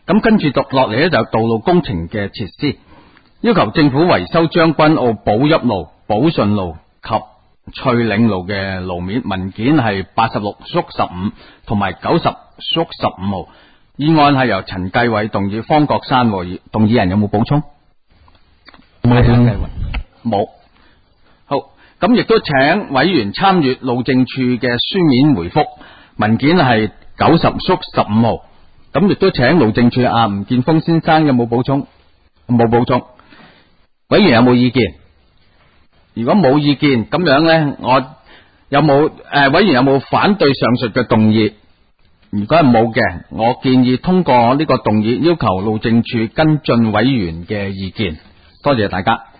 咁跟住讀落嚟呢，就道路工程嘅設施，要求政府維修將軍澳寶邑路、寶順路及翠嶺路嘅路面。文件係86/15同埋90/15號。議案係由陳繼偉動議，方國珊動議人有冇補充？冇。好，咁亦都請委員參閱路政署嘅書面回覆，文件係90/15號。咁亦都請路政署吳建峰先生有冇補充？冇補充。委員有冇意見？如果冇意見，咁樣呢，委員有冇反對上述嘅動議？如果係冇嘅，我建議通過呢個動議，要求路政署跟進委員嘅意見。多謝大家。